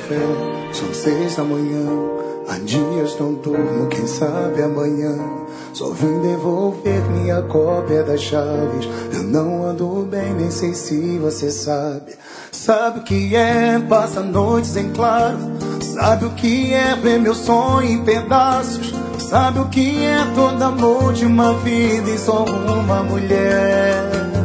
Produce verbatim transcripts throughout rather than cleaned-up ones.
café, são seis da manhã. Há dias não durmo, quem sabe amanhã. Só vim devolver minha cópia das chaves. Eu não ando bem, nem sei se você sabe. Sabe o que é, passa noites em claro. Sabe o que é ver meu sonho em pedaços. Sabe o que é todo amor de uma vida e só uma mulher.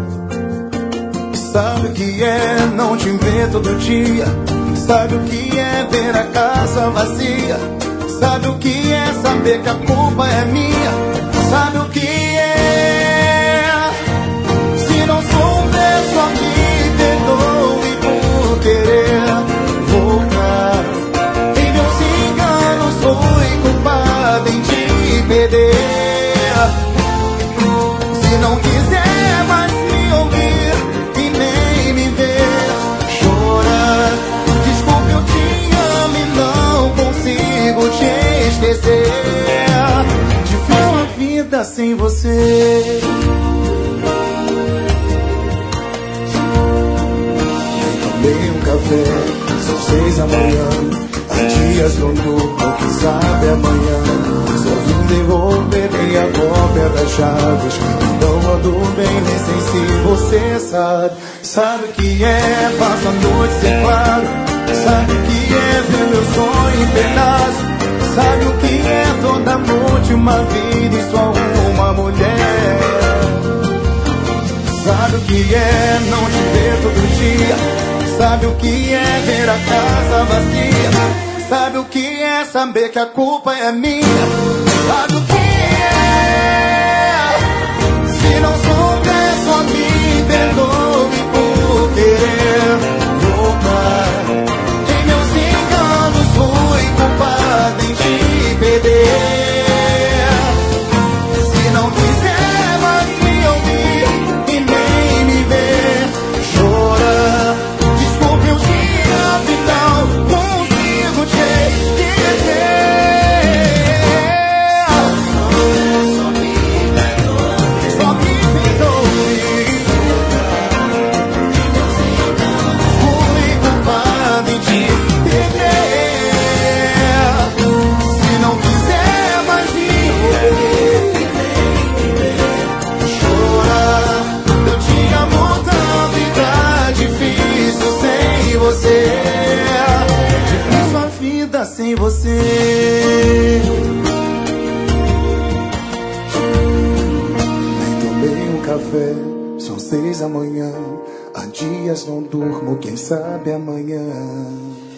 Sabe o que é não te ver todo dia. Sabe o que é ver a casa vazia. Sabe o que é saber que a culpa é minha. Sabe o que é se não souber, só me perdoe por querer voltar. Em meus enganos fui culpado em te perder. Se não quiser mais me ouvir e nem me ver chorar, desculpe, eu te amo e não consigo te esquecer. Difícil a vida sem você. Tomei um café, são seis da manhã. Há dias não durmo, quem sabe amanhã. Só vim devolver minha cópia das chaves. Não ando bem, nem sei se você sabe. Sabe o que é, passa noites em claro. Sabe o que é ver meu sonho em pedaços. Sabe o que é toda amor de uma vida e só uma mulher. Sabe o que é não te ver todo dia. Sabe o que é ver a casa vazia. Sabe o que é saber que a culpa é minha. Sabe o que é se não souber, só me perdoe por querer voltar. Em meus enganos fui culpado em te perder. Se não quiser mais me ouvir e nem me ver chorar, desculpe, eu te amo e não consigo te esquecer. Só me perdoe, só me perdoe. Fui culpado em te perder. Se não quiser mais me ouvir chorar, eu te amo tanto e tá difícil sem você. Difícil a vida sem você. Nem tomei um café, são seis da manhã. Há dias não durmo, quem sabe amanhã.